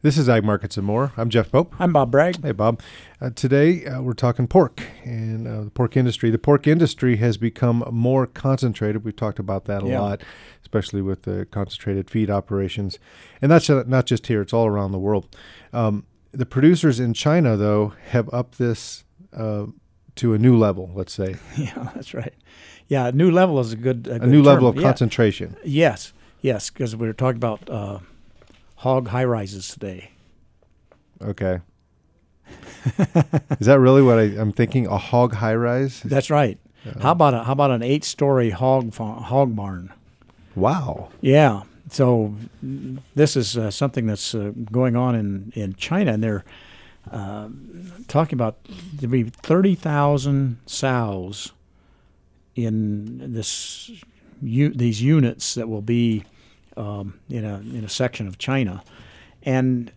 This is Ag Markets and More. I'm Jeff Pope. I'm Bob Bragg. Hey, Bob. Today we're talking pork and the pork industry. The pork industry has become more concentrated. We've talked about that a lot, especially with the concentrated feed operations. And that's not just here. It's all around the world. The producers in China, though, have upped this to a new level, let's say. Yeah, that's right. Yeah, a new level is a good new term. level of concentration. Yes, because we were talking about hog high-rises today. Okay. Is that really what I'm thinking? A hog high-rise? That's right. How about an 8-story hog barn? Wow. Yeah. So this is something that's going on in China, and they're talking about there be 30,000 sows in these units that will be in a section of China, and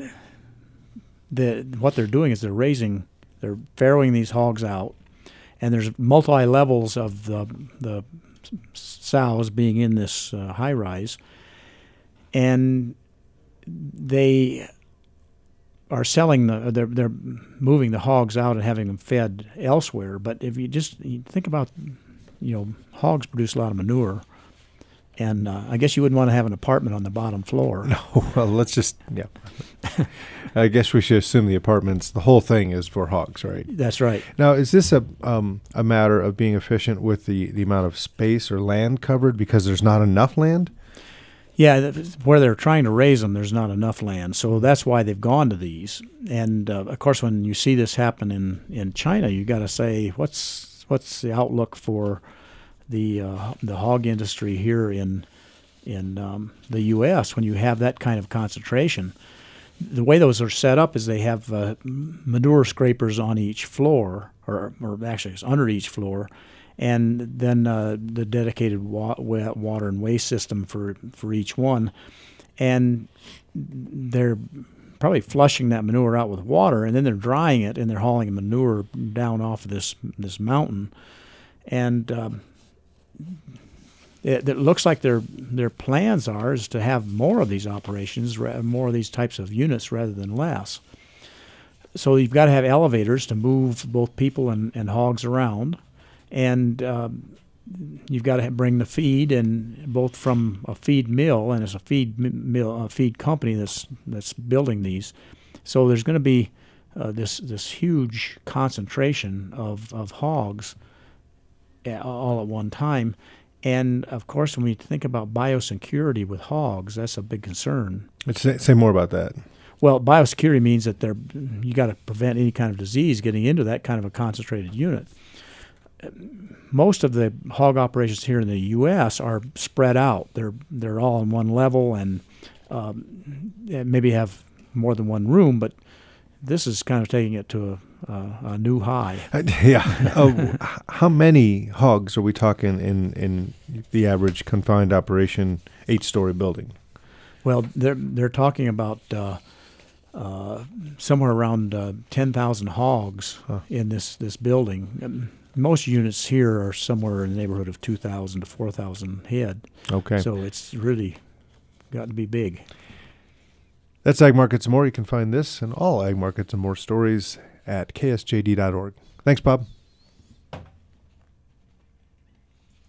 what they're doing is they're farrowing these hogs out, and there's multi levels of the sows being in this high rise, and they are selling they're moving the hogs out and having them fed elsewhere. But if you think about, hogs produce a lot of manure. And I guess you wouldn't want to have an apartment on the bottom floor. No, well, I guess we should assume the whole thing is for hogs, right? That's right. Now, is this a matter of being efficient with the amount of space or land covered because there's not enough land? Yeah, where they're trying to raise them, there's not enough land. So that's why they've gone to these. And, of course, when you see this happen in China, you got to say, what's the outlook for the hog industry here in the U.S. when you have that kind of concentration? The way those are set up is they have manure scrapers on each floor, or actually it's under each floor, and then the dedicated water and waste system for each one, and they're probably flushing that manure out with water, and then they're drying it, and they're hauling manure down off of this mountain, and it looks like their plans is to have more of these operations, more of these types of units rather than less. So you've got to have elevators to move both people and hogs around, and you've got to bring the feed, and both from a feed mill, and it's a feed company that's building these. So there's going to be this huge concentration of hogs all at one time. And, of course, when we think about biosecurity with hogs, that's a big concern. Say more about that. Well, biosecurity means that you got to prevent any kind of disease getting into that kind of a concentrated unit. Most of the hog operations here in the U.S. are spread out. They're all on one level and maybe have more than one room, but this is kind of taking it to a new high. How many hogs are we talking in the average confined operation 8-story building? Well, they're talking about somewhere around 10,000 hogs in this building. Most units here are somewhere in the neighborhood of 2,000 to 4,000 head. Okay. So it's really got to be big. That's Ag Markets and More. You can find this and all Ag Markets and More stories at ksjd.org. Thanks, Bob.